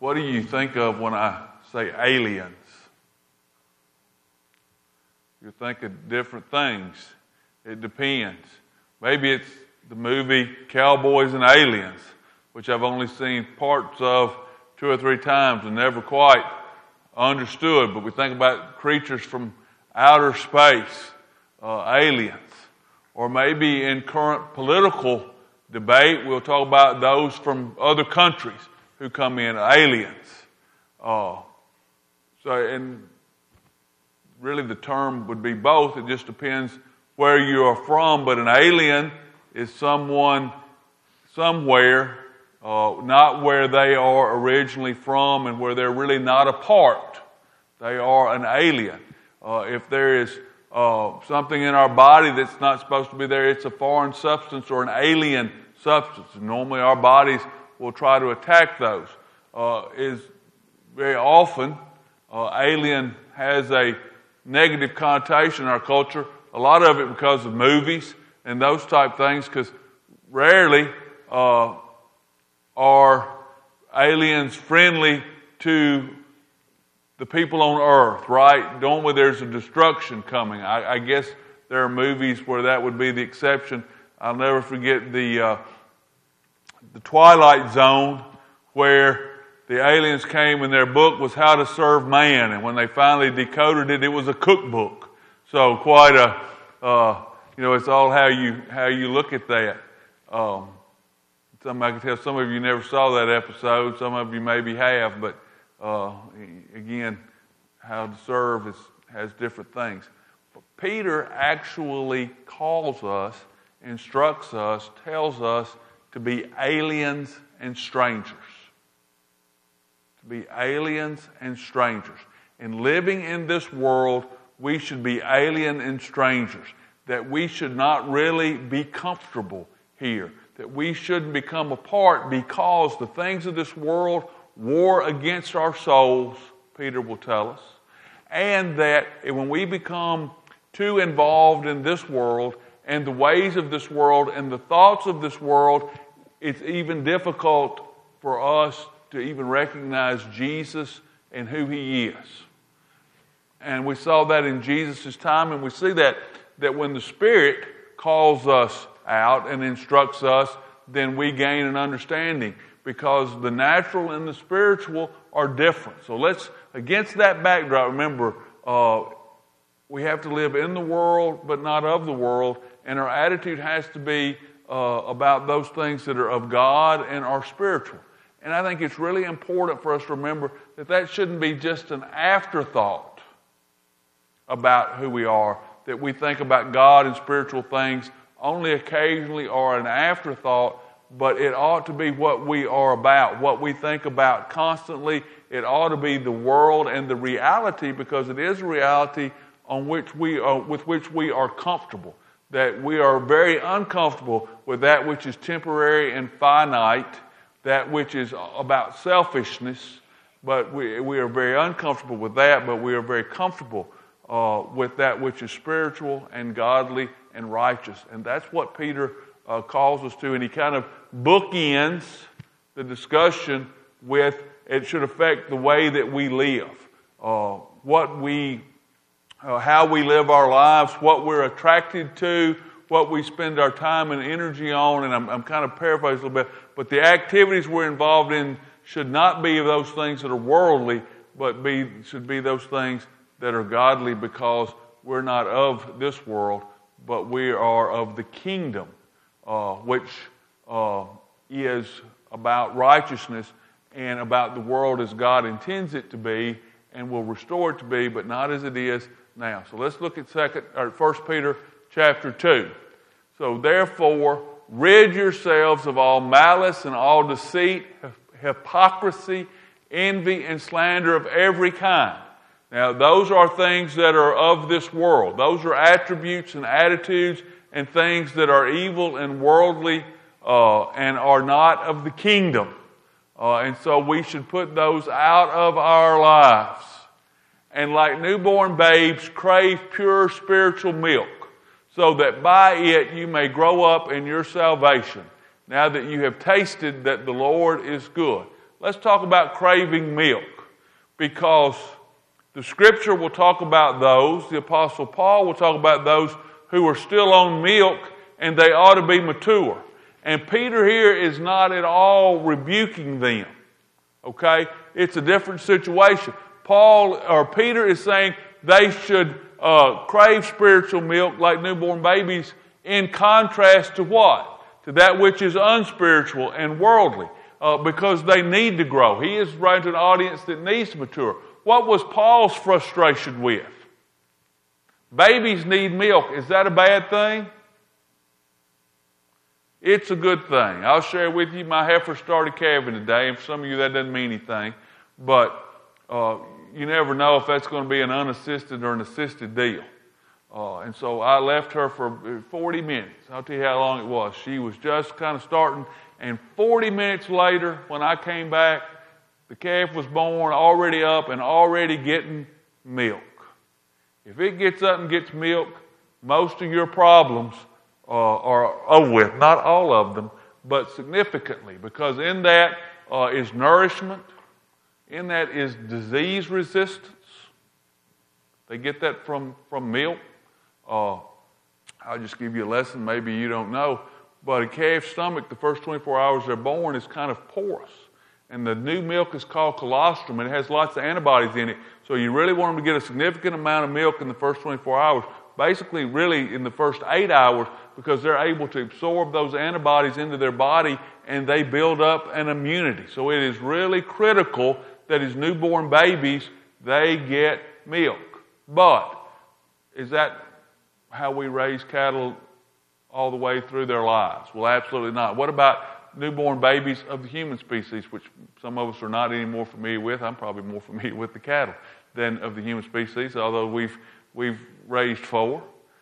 What do you think of when I say aliens? You think of different things. It depends. Maybe it's the movie Cowboys and Aliens, which I've only seen parts of 2 or 3 times and never quite understood. But we think about creatures from outer space, aliens. Or maybe in current political debate, we'll talk about those from other countries who come in, aliens. And really the term would be both. It just depends where you are from. But an alien is someone somewhere, not where they are originally from and where they're really not a part. They are an alien. If there is something in our body that's not supposed to be there, it's a foreign substance or an alien substance. And normally our bodies will try to attack those. Is very often alien has a negative connotation in our culture. A lot of it because of movies and those type things, because rarely are aliens friendly to the people on Earth, right? Normally there's a destruction coming. I guess there are movies where that would be the exception. I'll never forget the Twilight Zone, where the aliens came and their book was How to Serve Man, and when they finally decoded it, it was a cookbook. So quite a, it's all how you look at that. I can tell some of you never saw that episode. Some of you maybe have, but again, how to serve has different things. But Peter actually calls us, instructs us, tells us to be aliens and strangers. To be aliens and strangers. In living in this world, we should be alien and strangers. That we should not really be comfortable here. That we shouldn't become a part because the things of this world war against our souls, Peter will tell us. And that when we become too involved in this world and the ways of this world and the thoughts of this world, it's even difficult for us to even recognize Jesus and who He is. And we saw that in Jesus' time, and we see that when the Spirit calls us out and instructs us, then we gain an understanding, because the natural and the spiritual are different. So let's, against that backdrop, remember, we have to live in the world but not of the world, and our attitude has to be about those things that are of God and are spiritual. And I think it's really important for us to remember that shouldn't be just an afterthought about who we are, that we think about God and spiritual things only occasionally or an afterthought, but it ought to be what we are about, what we think about constantly. It ought to be the world and the reality, because it is a reality with which we are comfortable. That we are very uncomfortable with that which is temporary and finite, that which is about selfishness, but we are very uncomfortable with that, but we are very comfortable with that which is spiritual and godly and righteous. And that's what Peter calls us to, and he kind of bookends the discussion with it should affect the way that we live, how we live our lives, what we're attracted to, what we spend our time and energy on, and I'm kind of paraphrasing a little bit, but the activities we're involved in should not be those things that are worldly, but should be those things that are godly, because we're not of this world, but we are of the kingdom, which is about righteousness and about the world as God intends it to be and will restore it to be, but not as it is now. So let's look at 1 Peter chapter 2. So therefore, rid yourselves of all malice and all deceit, hypocrisy, envy, and slander of every kind. Now, those are things that are of this world. Those are attributes and attitudes and things that are evil and worldly and are not of the kingdom. And so we should put those out of our lives. And like newborn babes, crave pure spiritual milk, so that by it you may grow up in your salvation, now that you have tasted that the Lord is good. let's talk about craving milk, because the Scripture will talk about those, the Apostle Paul will talk about those who are still on milk and they ought to be mature. And Peter here is not at all rebuking them. Okay? It's a different situation. Peter is saying they should crave spiritual milk like newborn babies, in contrast to what? To that which is unspiritual and worldly, because they need to grow. He is writing to an audience that needs to mature. What was Paul's frustration with? Babies need milk. Is that a bad thing? It's a good thing. I'll share with you, my heifer started calving today, and for some of you that doesn't mean anything, but you never know if that's going to be an unassisted or an assisted deal. And so I left her for 40 minutes. I'll tell you how long it was. She was just kind of starting, and 40 minutes later, when I came back, the calf was born, already up and already getting milk. If it gets up and gets milk, most of your problems are over with. Not all of them, but significantly, because in that is nourishment, in that is disease resistance. They get that from milk. I'll just give you a lesson, maybe you don't know, but a calf's stomach, the first 24 hours they're born, is kind of porous. And the new milk is called colostrum, and it has lots of antibodies in it. So you really want them to get a significant amount of milk in the first 24 hours. Basically, really in the first 8 hours, because they're able to absorb those antibodies into their body, and they build up an immunity. So it is really critical that as newborn babies, they get milk. But is that how we raise cattle all the way through their lives? Well, absolutely not. What about newborn babies of the human species, which some of us are not any more familiar with? I'm probably more familiar with the cattle than of the human species, although we've raised 4.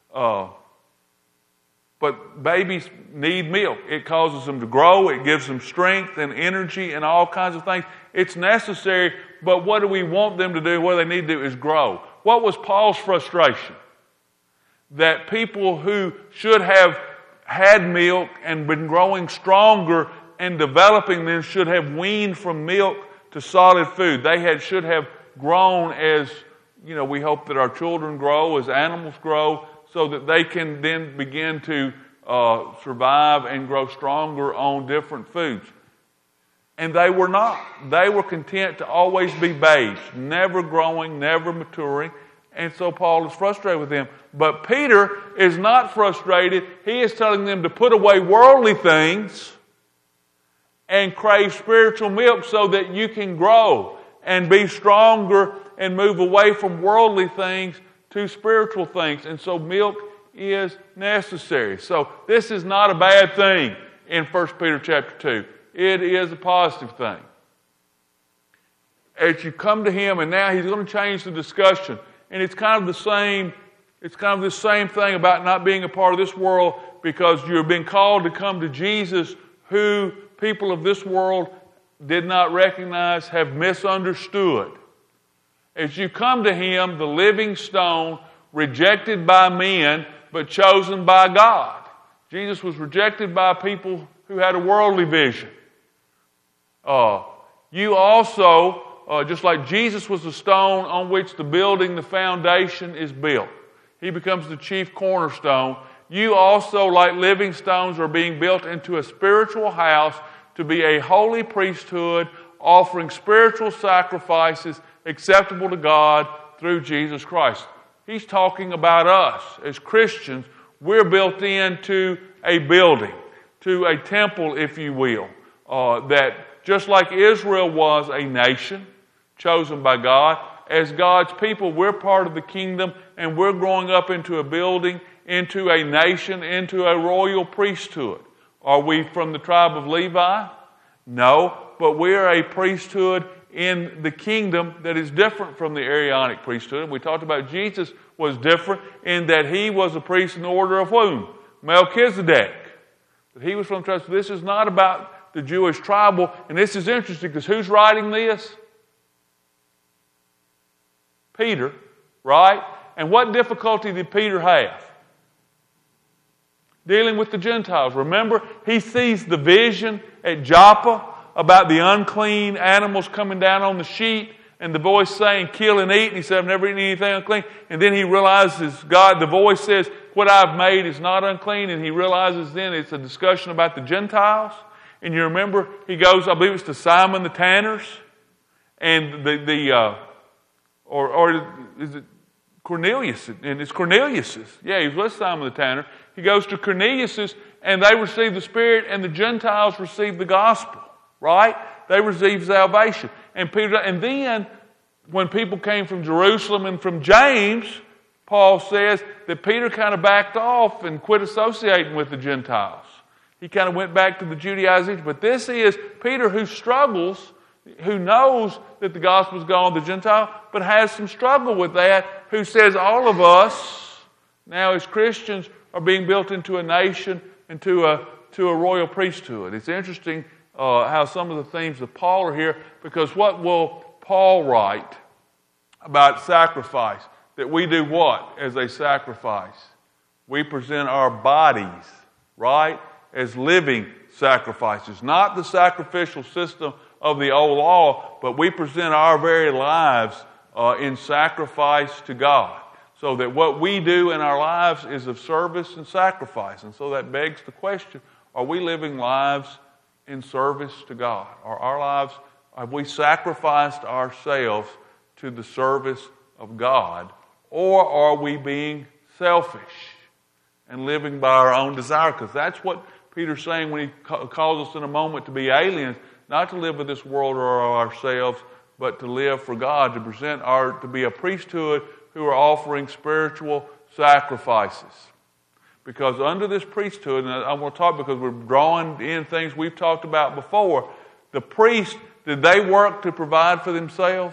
But babies need milk. It causes them to grow. It gives them strength and energy and all kinds of things. It's necessary, but what do we want them to do? What they need to do is grow. What was Paul's frustration? That people who should have had milk and been growing stronger and developing then should have weaned from milk to solid food. They should have grown as, we hope that our children grow, as animals grow, so that they can then begin to survive and grow stronger on different foods. And they were not. They were content to always be babes, never growing, never maturing. And so Paul is frustrated with them. But Peter is not frustrated. He is telling them to put away worldly things and crave spiritual milk so that you can grow and be stronger and move away from worldly things to spiritual things. And so milk is necessary. So this is not a bad thing in 1 Peter chapter 2. It is a positive thing. As you come to him, and now he's going to change the discussion. And it's kind of the same thing about not being a part of this world, because you're being called to come to Jesus, who people of this world did not recognize, have misunderstood. As you come to him, the living stone, rejected by men, but chosen by God. Jesus was rejected by people who had a worldly vision. You also, just like Jesus was the stone on which the building, the foundation is built. He becomes the chief cornerstone. You also, like living stones, are being built into a spiritual house to be a holy priesthood, offering spiritual sacrifices acceptable to God through Jesus Christ. He's talking about us as Christians. We're built into a building, to a temple, if you will, that just like Israel was a nation chosen by God, as God's people, we're part of the kingdom, and we're growing up into a building, into a nation, into a royal priesthood. Are we from the tribe of Levi? No, but we're a priesthood in the kingdom that is different from the Aaronic priesthood. We talked about Jesus was different in that he was a priest in the order of whom? Melchizedek. But he was from the tribe. So this is not about the Jewish tribal, and this is interesting because who's writing this? Peter, right? And what difficulty did Peter have? Dealing with the Gentiles. Remember, he sees the vision at Joppa about the unclean animals coming down on the sheep, and the voice saying, kill and eat. And he said, I've never eaten anything unclean. And then he realizes the voice says, what I've made is not unclean. And he realizes then it's a discussion about the Gentiles. And you remember, he goes, I believe it's to Simon the Tanner's. And or is it Cornelius? And it's Cornelius's. Yeah, he was with Simon the Tanner. He goes to Cornelius's, and they receive the Spirit, and the Gentiles receive the gospel. Right? They receive salvation. And then, when people came from Jerusalem and from James, Paul says that Peter kind of backed off and quit associating with the Gentiles. He kind of went back to the Judaizers. But this is Peter who struggles, who knows that the gospel's gone to the Gentile, but has some struggle with that, who says all of us, now as Christians, are being built into a nation and to a royal priesthood. It's interesting how some of the themes of Paul are here, because what will Paul write about sacrifice? That we do what as a sacrifice? We present our bodies, right, as living sacrifices. Not the sacrificial system of the old law, but we present our very lives in sacrifice to God. So that what we do in our lives is of service and sacrifice. And so that begs the question, are we living lives in service to God? Are our lives, have we sacrificed ourselves to the service of God? Or are we being selfish and living by our own desire? Because that's what Peter's saying when he calls us in a moment to be aliens, not to live with this world or ourselves, but to live for God, to be a priesthood who are offering spiritual sacrifices. Because under this priesthood, and I want to talk because we're drawing in things we've talked about before, the priests, did they work to provide for themselves?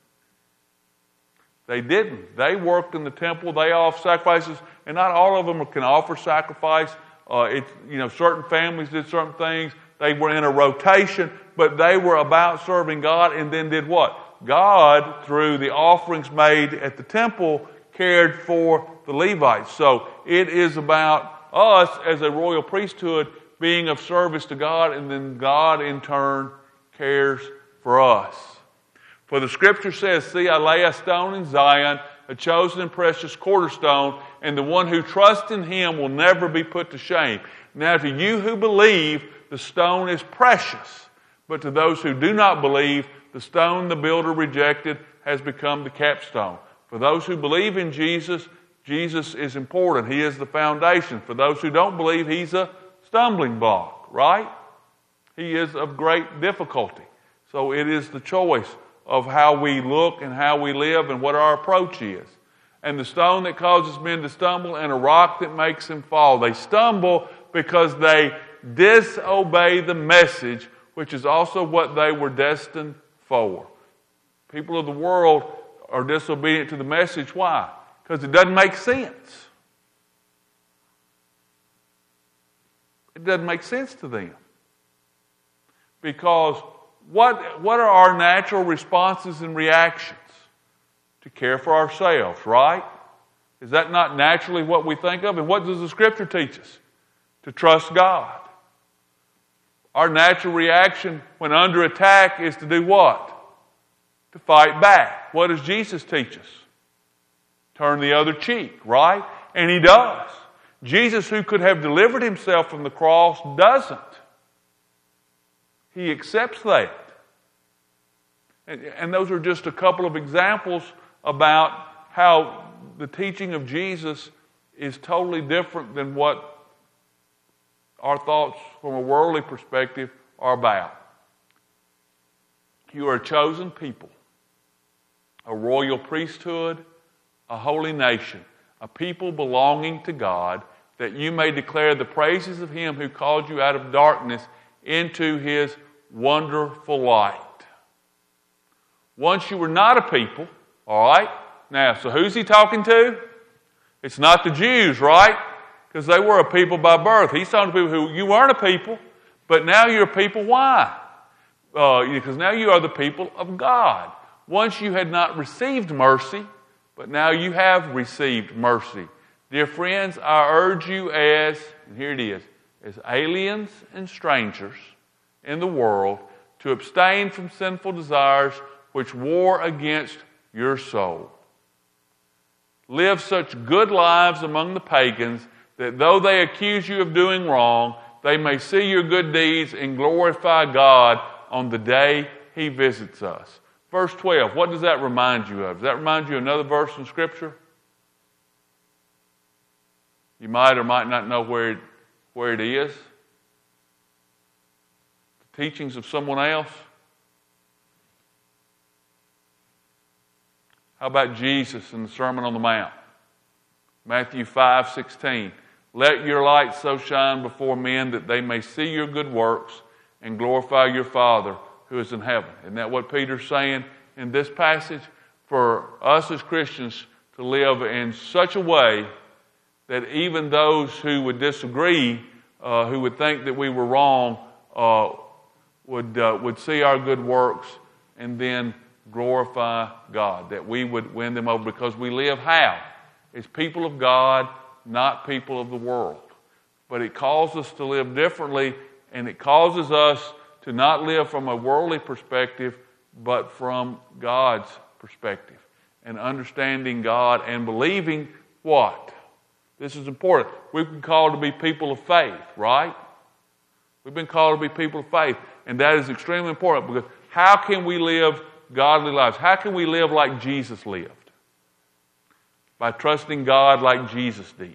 They didn't. They worked in the temple. They offered sacrifices, and not all of them can offer sacrifice. Certain families did certain things. They were in a rotation, but they were about serving God, and then did what? God, through the offerings made at the temple, cared for the Levites. So it is about us as a royal priesthood being of service to God, and then God in turn cares for us. For the Scripture says, see, I lay a stone in Zion, a chosen and precious cornerstone, and the one who trusts in him will never be put to shame. Now to you who believe, the stone is precious, but to those who do not believe, the stone the builder rejected has become the capstone. For those who believe in Jesus, Jesus is important. He is the foundation. For those who don't believe, he's a stumbling block, right? He is of great difficulty. So it is the choice of how we look and how we live and what our approach is. And the stone that causes men to stumble and a rock that makes them fall. They stumble because they disobey the message, which is also what they were destined for. People of the world are disobedient to the message. Why? Because it doesn't make sense. It doesn't make sense to them. Because what are our natural responses and reactions? To care for ourselves, right? Is that not naturally what we think of? And what does the Scripture teach us? To trust God. Our natural reaction when under attack is to do what? To fight back. What does Jesus teach us? Turn the other cheek, right? And he does. Jesus, who could have delivered himself from the cross, doesn't. He accepts that. And those are just a couple of examples about how the teaching of Jesus is totally different than what our thoughts from a worldly perspective are about. You are a chosen people, a royal priesthood, a holy nation, a people belonging to God, that you may declare the praises of him who called you out of darkness into his wonderful light. Once you were not a people, all right? Now, so who's he talking to? It's not the Jews, right? Because they were a people by birth. He's talking to people who, you weren't a people, but now you're a people. Why? Because now you are the people of God. Once you had not received mercy, but now you have received mercy. Dear friends, I urge you as, and here it is, as aliens and strangers in the world, to abstain from sinful desires which war against your soul. Live such good lives among the pagans that though they accuse you of doing wrong, they may see your good deeds and glorify God on the day He visits us. Verse 12, what does that remind you of? Does that remind you of another verse in Scripture? You might or might not know where it is. The teachings of someone else. How about Jesus in the Sermon on the Mount? Matthew 5:16. Let your light so shine before men that they may see your good works and glorify your Father who is in heaven. Isn't that what Peter's saying in this passage? For us as Christians to live in such a way that even those who would disagree, who would think that we were wrong, would see our good works and then glorify God. That we would win them over because we live how? As people of God, not people of the world. But it calls us to live differently, and it causes us to not live from a worldly perspective, but from God's perspective. And understanding God and believing what? This is important. We've been called to be people of faith, right? We've been called to be people of faith. And that is extremely important because how can we live godly lives? How can we live like Jesus lived? By trusting God like Jesus did.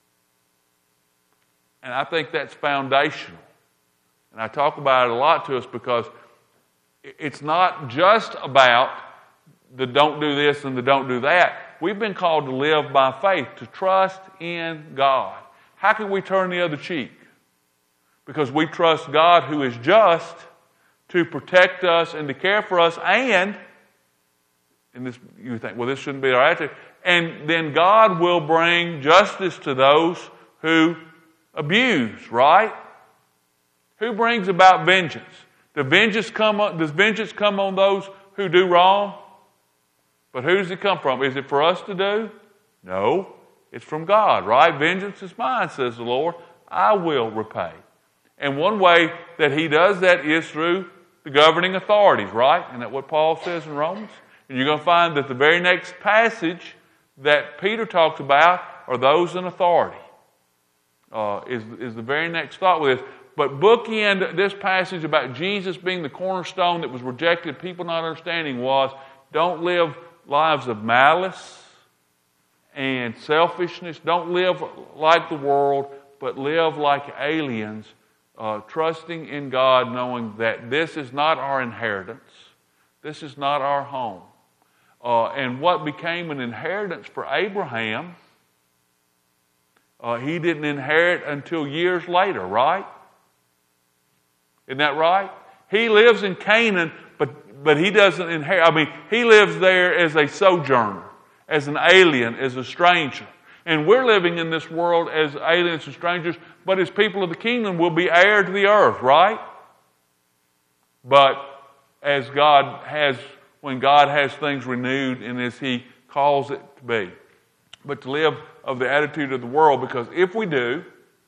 And I think that's foundational. And I talk about it a lot to us because it's not just about the don't do this and the don't do that. We've been called to live by faith, to trust in God. How can we turn the other cheek? Because we trust God who is just to protect us and to care for us, and this, you think, well, this shouldn't be our attitude. And then God will bring justice to those who abuse, right? Who brings about vengeance? Does vengeance come on those who do wrong? But who does it come from? Is it for us to do? No. It's from God, right? Vengeance is mine, says the Lord. I will repay. And one way that He does that is through the governing authorities, right? Isn't that what Paul says in Romans? And you're going to find that the very next passage that Peter talks about are those in authority. Is the very next thought with this. But bookend this passage about Jesus being the cornerstone that was rejected, people not understanding, was don't live lives of malice and selfishness. Don't live like the world, but live like aliens, trusting in God, knowing that this is not our inheritance. This is not our home. And what became an inheritance for Abraham, he didn't inherit until years later, right? Isn't that right? He lives in Canaan, but he doesn't inherit. I mean, he lives there as a sojourner, as an alien, as a stranger. And we're living in this world as aliens and strangers, but as people of the kingdom, we'll be heir to the earth, right? But as God has, when God has things renewed and as He calls it to be. But to live of the attitude of the world, because if we do,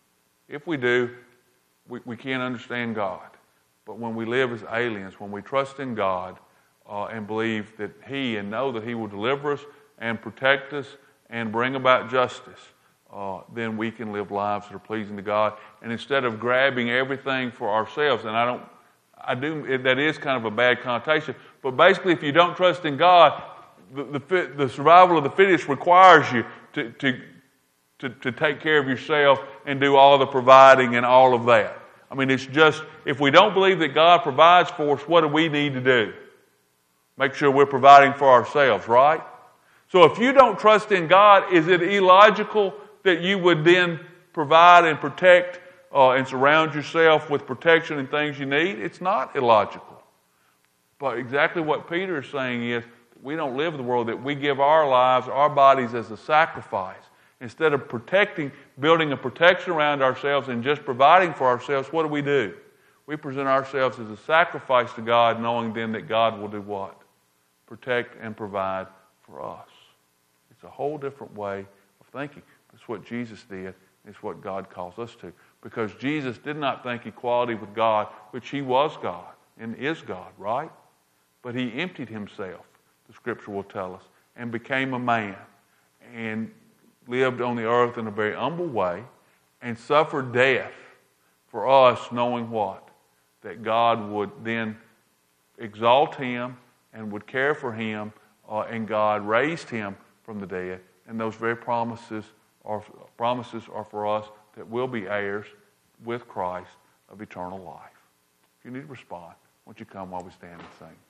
we can't understand God. But when we live as aliens, when we trust in God and believe that He and know that He will deliver us and protect us and bring about justice, then we can live lives that are pleasing to God. And instead of grabbing everything for ourselves, and that is kind of a bad connotation, but basically if you don't trust in God, the survival of the fittest requires you to take care of yourself and do all the providing and all of that. I mean, it's just, if we don't believe that God provides for us, what do we need to do? Make sure we're providing for ourselves, right? So if you don't trust in God, is it illogical that you would then provide and protect and surround yourself with protection and things you need? It's not illogical. But exactly what Peter is saying is, we don't live in the world, that we give our lives, our bodies as a sacrifice. Instead of building a protection around ourselves and just providing for ourselves, what do? We present ourselves as a sacrifice to God, knowing then that God will do what? Protect and provide for us. It's a whole different way of thinking. It's what Jesus did. It's what God calls us to. Because Jesus did not think equality with God, which He was God, and is God, right? But he emptied himself, the Scripture will tell us, and became a man and lived on the earth in a very humble way and suffered death for us, knowing what? That God would then exalt him and would care for him, and God raised him from the dead. And those very promises are for us that we'll be heirs with Christ of eternal life. If you need to respond, won't you come while we stand and sing?